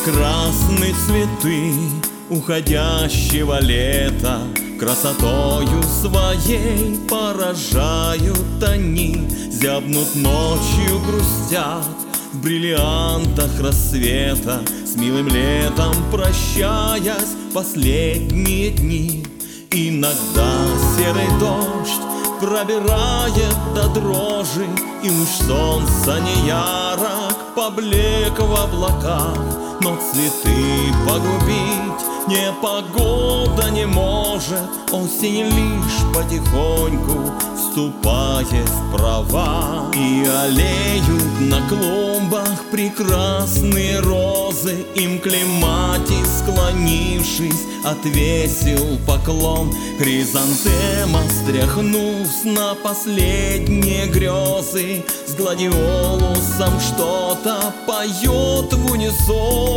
Прекрасны цветы уходящего лета, красотою своей поражают они, зябнут ночью, грустят в бриллиантах рассвета, с милым летом прощаясь последние дни. Иногда серый дождь пробирает до дрожи, и луч солнца неярок поблек в облаках. Но цветы погубить непогода не может, осень лишь потихоньку вступает в права. И аллеют на клумбах прекрасные розы, им клематий, склонившись, отвесил поклон. Хризантема, стряхнув на последние грезы, с гладиолусом что-то поет в унисон.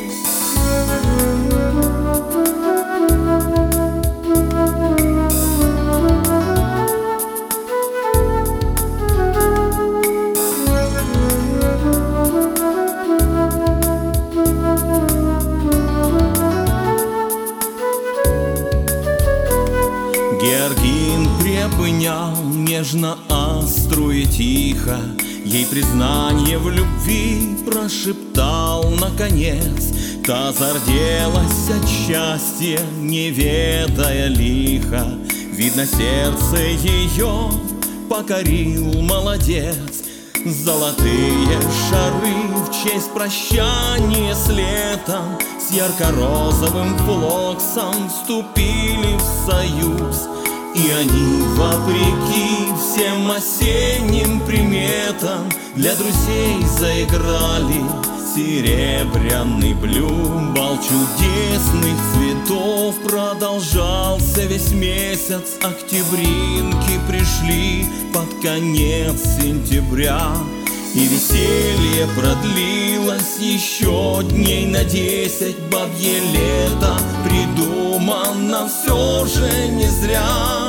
Георгин приобнял нежно астру и тихо ей признание в любви прошептал наконец. Та зарделась от счастья, не ведая лихо. Видно, сердце ее покорил молодец. Золотые шары в честь прощания с летом, с ярко-розовым флоксом вступили в союз. И они, вопреки всем осенним приметам, для друзей заиграли серебряный блюм. Бал чудесных цветов продолжался весь месяц, октябринки пришли под конец сентября. И веселье продлилось еще дней на 10, бабье лето придумано все же не зря.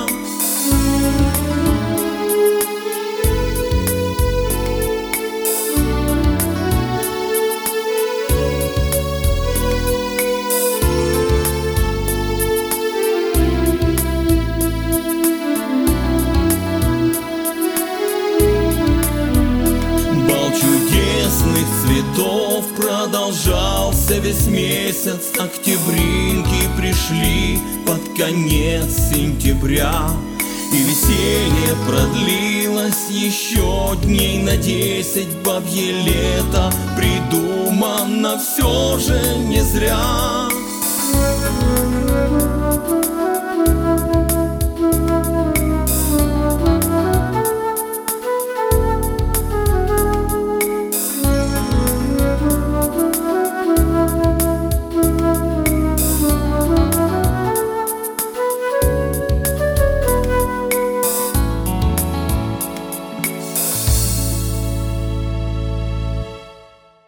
Чудесных цветов продолжался весь месяц, октябринки пришли под конец сентября. И веселье продлилось еще дней на 10, бабье лето придумано все же не зря.